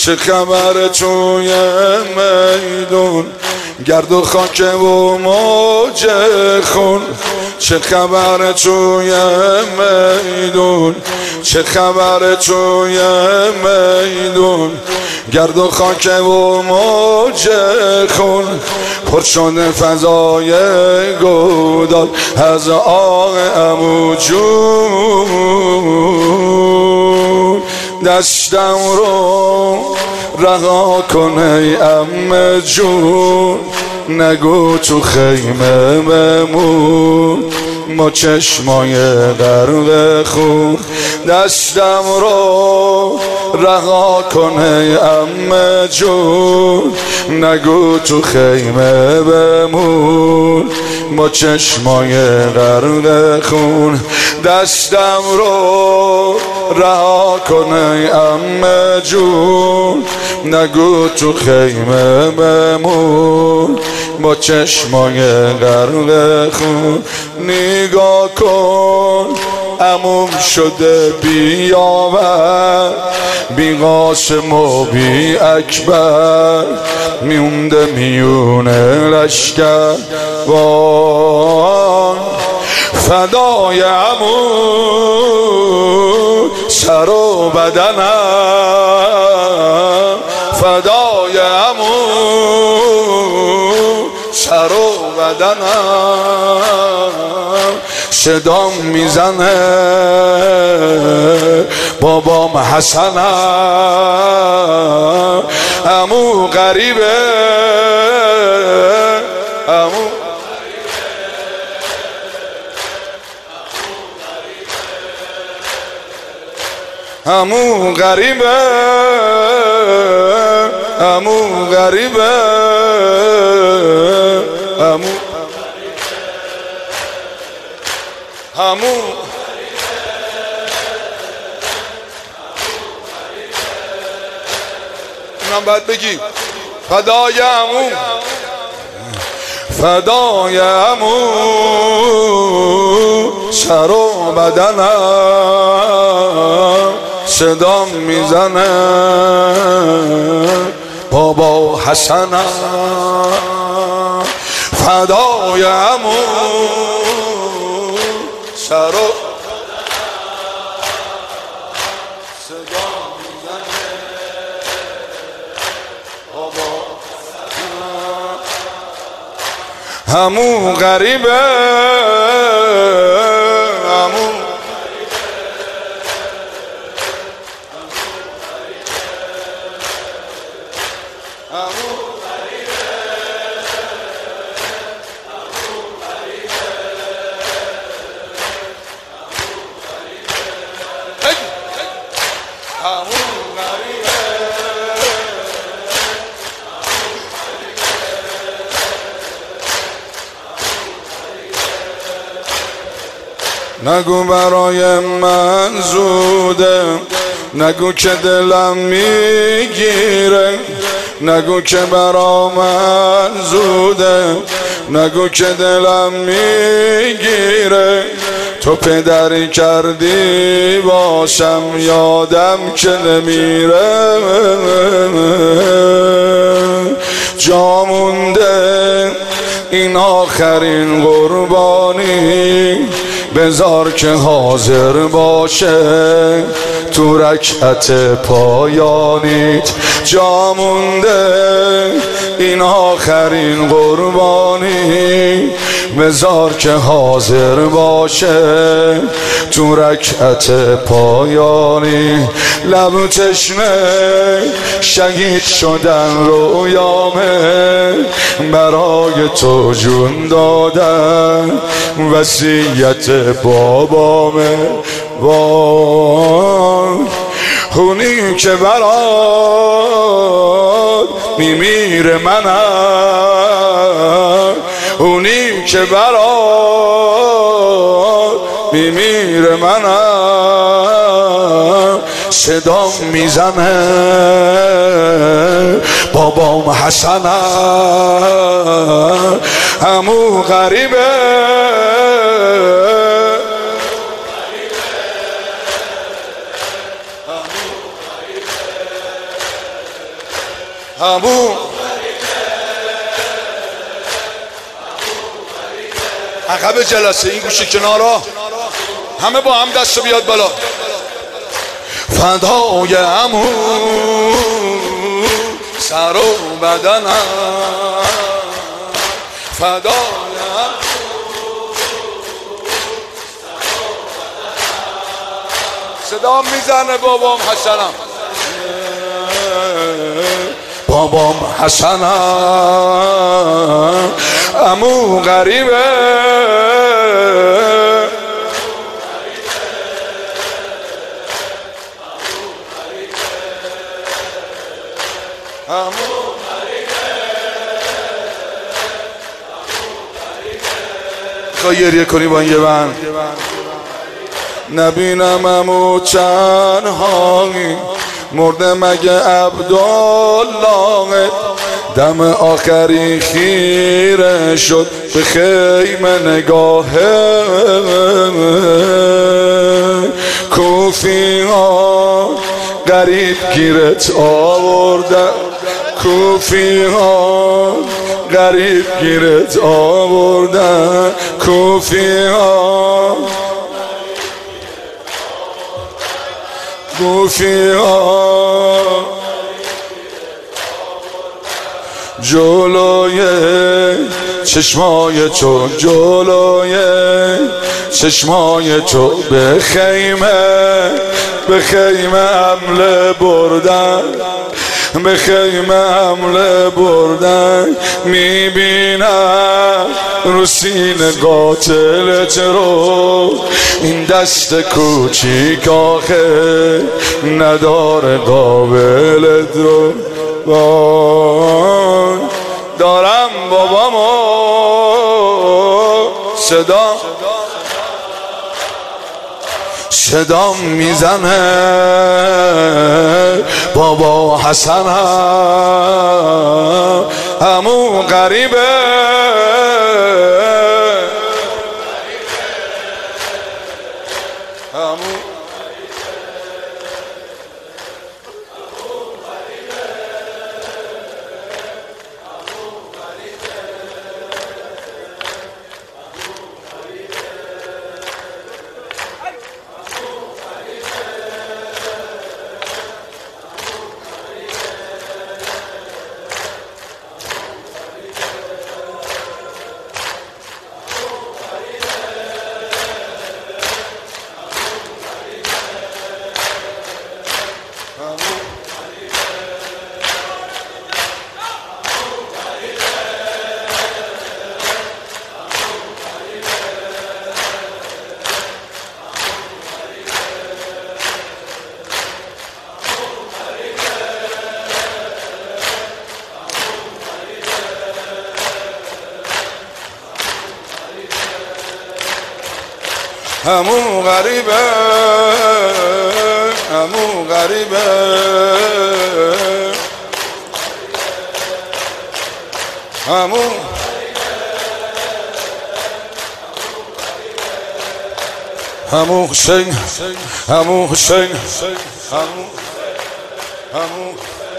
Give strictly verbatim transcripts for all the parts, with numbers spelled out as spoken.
چه خبر توی میدون، گرد و خاک و موج خون. چه خبر توی میدون، چه خبر توی میدون، گرد و خاک و موج خون. پر شده فضای گودال از آق عمو جون. دستم رو رها کن ای عمه جون، نگو تو خیمه بمون ما چشمای غرق خون. دستم رو رها کن ای عمه جون، نگو تو خیمه بمون ما چشمای غرق خون. دستم رو رها کن ای عمه جون، نگو تو خیمه بمون با چشمای غرق خون. نگاه کن عموم شده بیاور، بی قاسم و بی اکبر، میونده میونه لشکر. وای فدای عمو سر و بدنم، فدای عمو سر و بدنم. صدام میزنه بابام حسنم، عمو غریبه عمو عمو غریبه عمو غریبه عمو عمو اینم باید بگی فدای عمو، فدای عمو سر و بدنم. صدام میزنه بابا حسنم، فدای عمو سر و صدام میزنه بابا حسنم. عمو غریبه عمو نگو برای من زوده، نگو که دلم میگیره، نگو که برا من زوده، نگو که دلم میگیره. تو پدری کردی باشم یادم که نمیره، جا مونده این آخرین قربانی، بذار که حاضر باشه تو رکعت پایانیت. جا مونده این آخرین قربانی، بذار که حاضر باشه تو رکعت پایانی. لب تشنه شهید شدن رویامه، برای تو جون دادن وصیت بابامه. وای خونی که برات میمیره منم، اونی که برات میمیره منم. صدام میزنه بابام حسنم، عمو غریبه همو عقب جلسه این گوشه کنارا همه با هم دستو بیاد بالا. فدای همو سر و بدنم، فدای صدا میزنه بابام حسنم، بابام حسنم عمو غریبه، خواهی گریه کنی با این یه بند نبینم امو چند هایی مرده مگه عبدالله دم آخری خیره شد به خیمه نگاهه کوفی ها غریب گیرت آورده، کوفی ها غریب گیرت آوردن، کوفی ها کوفی ها جلوی چشمای تو، جلوی چشمای تو به خیمه به خیمه حمله بردن، به خیمه حمله بردن، میبینم رو سینه قاتلت رو این دست کوچیک آخه نداره قابلت رو. وای دارم بابامو صدا صدام میزنه بابا حسنم همو غریبه، همو همو غریبه، همو غریبه، همو همو حسین، همو حسین، همو همو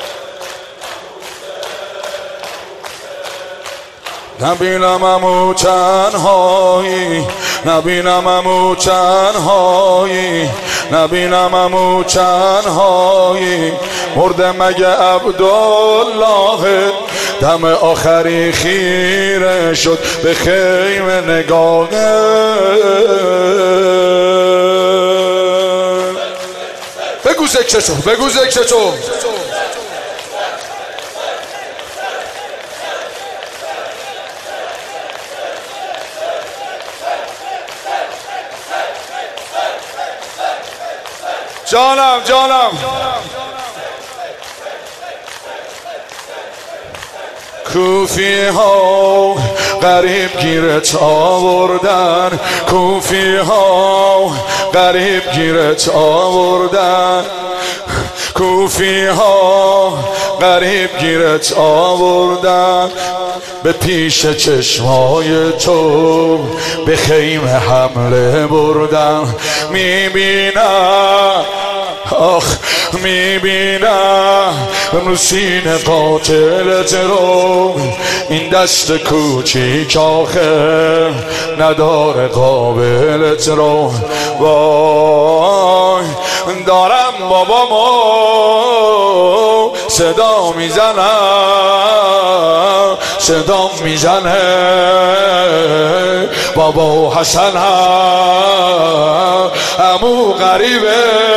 نبینم امو تنهایی، نبینم امو تنهایی، نبینم امو تنهایی مرده مگه عبدالله دم آخری خیره شد به خیمه نگاهه. بگو ذکرشو، بگو ذکرشو. جانم جانم کوفی ها غریب گیرت آوردن، کوفی ها غریب گیرت آوردن، کوفی ها غریب گیرت آوردن، به پیش چشمای تو به خیمه حمله بردن، میبینم آخ میبینم رو سینه قاتلت رو، این دست کوچیک آخه نداره قابلت رو. وای دارم بابامو صدا میزنم، صدا میزنه بابا حسن هم امو غریبه